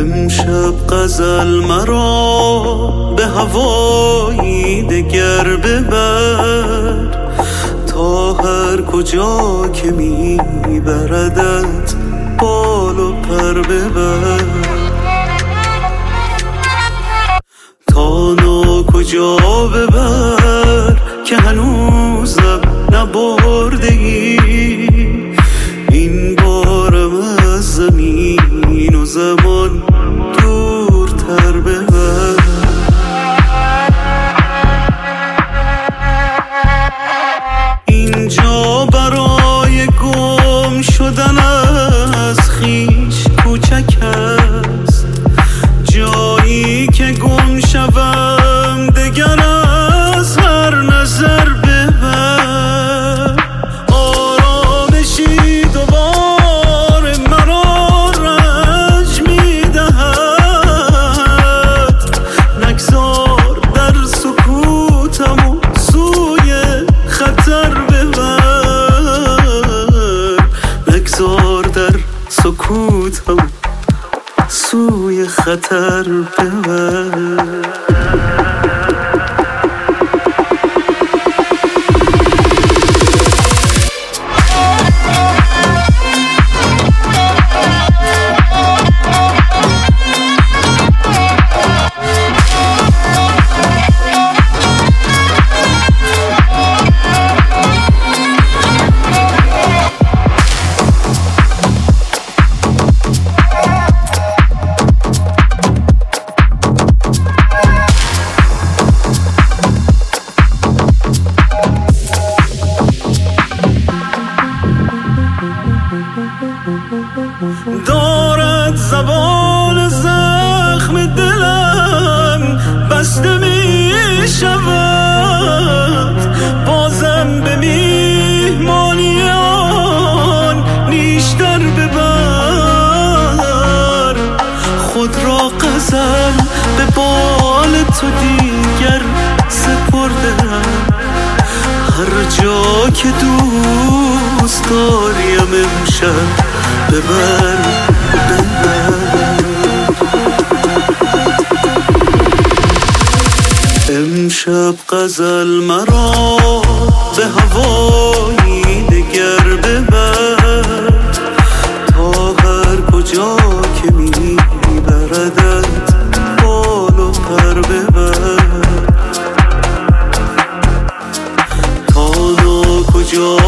امشب غزل مرا به هوایی دگر ببر، تا هر کجا که میبردت بال و پر ببر. تا کجا ببر که هنوزم نبرده ای، این بارم از زمین و زمان دورتر ببر. اینجا برای گم شدن از خویش کوچک است، جایی که گم شوم دگر از هر نظر ببر. آرامشی دوباره مرا رنج میدهد، نگذار در سکوتم و سوی خطر ببر، نگذار در سکوتم سوی خطر ببر. دارد زبان زخم دلم بسته می شود، بازم به میهمانی آن نیشتر ببر. خود را غزل به بال تو دیگر سپردم، هر جا که دوست داریم امشب ببر ببر. امشب غزل مرا به هوایی دگر ببر، تا هر کجا که میبردت بال و پر ببر. تا کجا